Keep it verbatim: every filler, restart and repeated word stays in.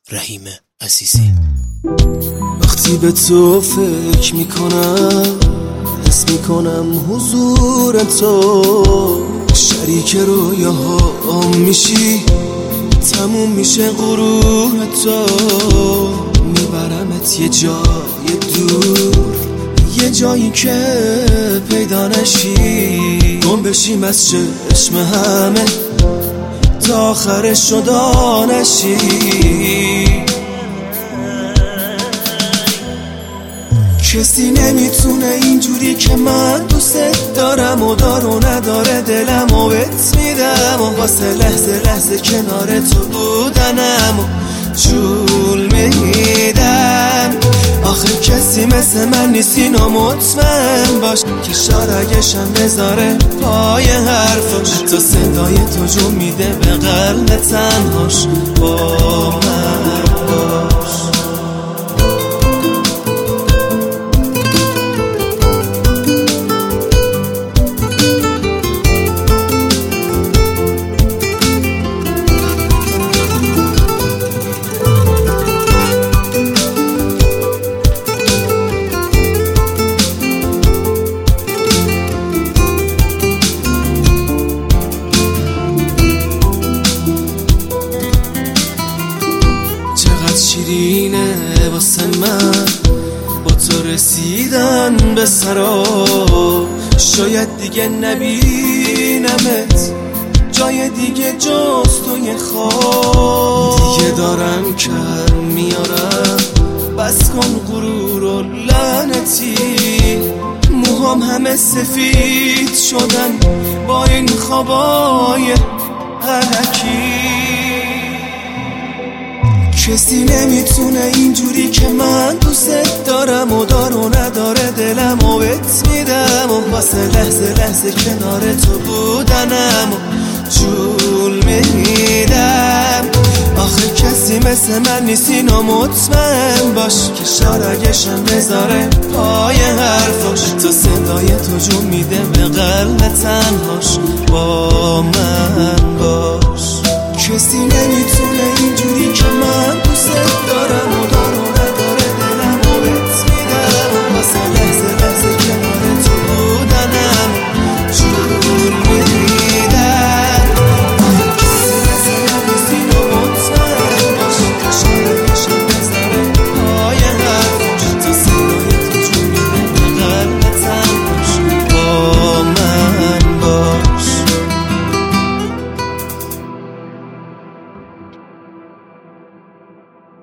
رحیم عزیزی. وقتی به تو فکر میکنم حس میکنم حضور تو، شریک رویاهام میشی، تموم میشه غرور تو. میبرمت یه جای دور، یه جایی که پیدا نشی، گم بشیم از چشم همه تا آخرش جدا نشی. کسی نمیتونه اینجوری که من دوست دارم و دار و نداره دلم و بهت میدم و واسه لحظه لحظه کنار تو بودنم و جول میدم. آخه کسی مثل من نیست اینو مطمئن باش که شاید اگهشم بذاره پای حرفاش، تا صدای تو جون میده به قلب تنهاش. با من باش. شیرینه واسه من با تو رسیدن به سرا، شاید دیگه نبینمت جای دیگه جز توی خواب. دیگه دارم کر میارم، بس کن غرور و لعنتی، موهام همه سفید شدن با این خوابای علکی. کسی نمیتونه اینجوری که من دوست دارم و دار و نداره دلم و بهت میدم و واسه لحظه لحظه کنار تو بودنم و جول میدم. آخه کسی مثل من نیست اینو مطمئن باش که شاید اگهشم بذاره پای حرفاش، تا صدای تو جون میده به قلب تنهاش. با من باش. کسی نمیتونه اینجوری که